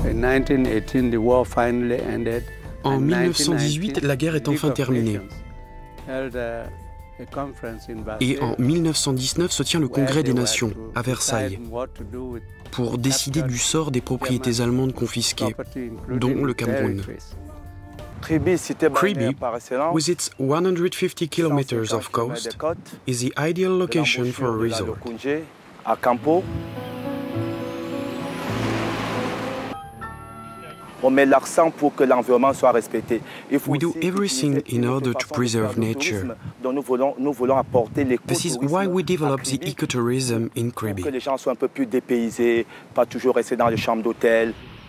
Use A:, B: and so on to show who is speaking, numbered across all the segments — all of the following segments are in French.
A: En 1918, la guerre est enfin terminée. Et en 1919 se tient le Congrès des Nations, à Versailles, pour décider du sort des propriétés allemandes confisquées, dont le Cameroun. Kribi, with its 150 kilometers of coast, is the ideal location for a resort.
B: On met l'accent pour que l'environnement soit respecté.
A: We do everything in order to preserve nature.
B: Nous voulons apporter
A: This is why we develop the ecotourism in Kribi.
B: Que les gens soient un peu plus dépaysés, pas toujours rester dans les chambres d'hôtel.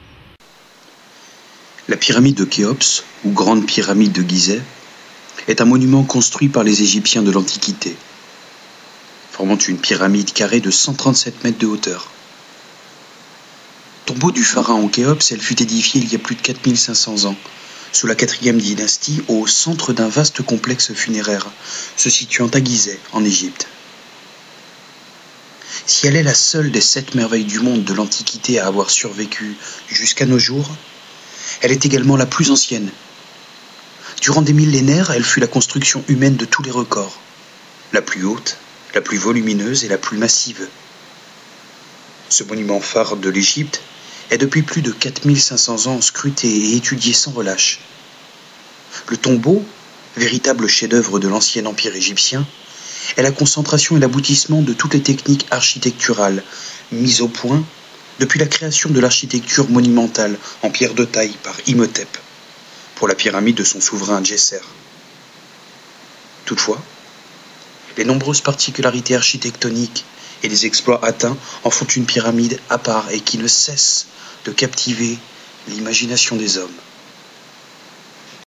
C: La pyramide de Khéops, ou grande pyramide de Gizeh, est un monument construit par les Égyptiens de l'Antiquité, formant une pyramide carrée de 137 mètres de hauteur. Tombeau du pharaon Khéops, elle fut édifiée il y a plus de 4500 ans, sous la 4e dynastie, au centre d'un vaste complexe funéraire, se situant à Gizeh, en Égypte. Si elle est la seule des 7 merveilles du monde de l'Antiquité à avoir survécu jusqu'à nos jours, elle est également la plus ancienne. Durant des millénaires, elle fut la construction humaine de tous les records, la plus haute, la plus volumineuse et la plus massive. Ce monument phare de l'Égypte est depuis plus de 4500 ans scruté et étudié sans relâche. Le tombeau, véritable chef-d'œuvre de l'ancien empire égyptien, est la concentration et l'aboutissement de toutes les techniques architecturales mises au point depuis la création de l'architecture monumentale en pierre de taille par Imhotep pour la pyramide de son souverain Djesser. Toutefois, les nombreuses particularités architectoniques et les exploits atteints en font une pyramide à part et qui ne cesse de captiver l'imagination des hommes.